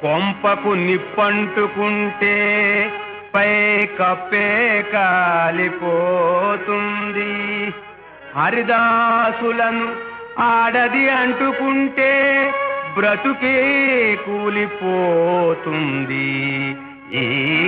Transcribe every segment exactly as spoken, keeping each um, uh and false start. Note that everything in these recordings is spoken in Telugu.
కొంపకు నిప్పంటుకుంటే పై కప్పే కాలిపోతుంది. హరిదాసులను ఆడది అంటుకుంటే బ్రతుకే కూలిపోతుంది. ఈ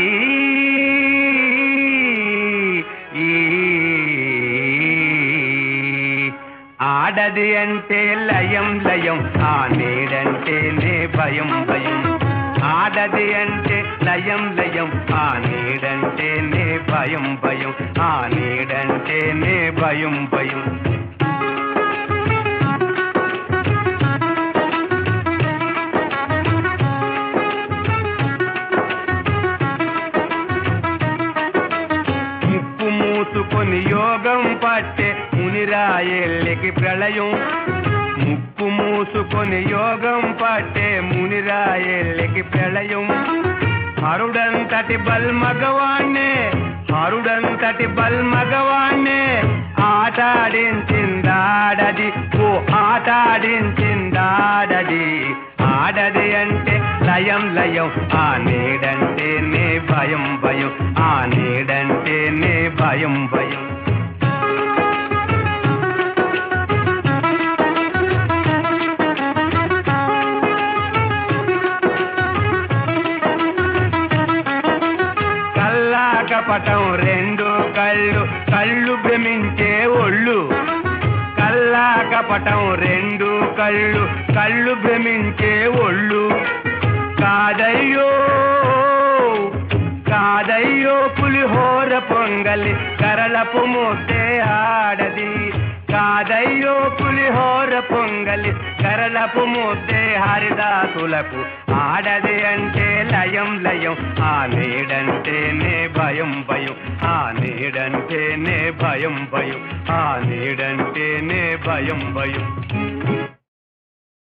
ఆడది అంటే లయం లయం, ఆ నీడంటేనే భయం భయం. ఆడది అంటే లయం లయం, ఆ నీడంటేనే భయం భయం, ఆ నీడంటేనే భయం భయం. ముక్కు మూసుకొని యోగం పట్టే మునిరాయెల్లికి ప్రళయం. ముక్కు మూసుకొని యోగం పట్టే మునిరాయెల్లికి ప్రళయం. హరుడంతటి బల్మగవాణ్ణే హరుడంతటి బల్మగవాణ్ణే ఆటాడించిందాడది, ఓ ఆటాడించిందాడది. ఆడది అంటే లయం లయం, ఆ నీడంటేనే భయం భయం, ఆ నీడంటేనే భయం భయం. కపటం రెండు కళ్ళు, కళ్ళు భ్రమించే ఒళ్ళు. కల్లా కపటం రెండు కళ్ళు, కళ్ళు భ్రమించే ఒళ్ళు. కాదయ్యో కాదయ్యో పులిహోర పొంగలి కరళపు ముద్దే ఆడది. కాదయ్యో పులిహోర పొంగలి కరళపు ముద్దే హరిదాసులకు. ఆడది అంటే లయం లయం, ఆ నీడంటేనే భయం భయం, ఆ నీడంటేనే భయం భయం, ఆ నీడంటేనే భయం భయం.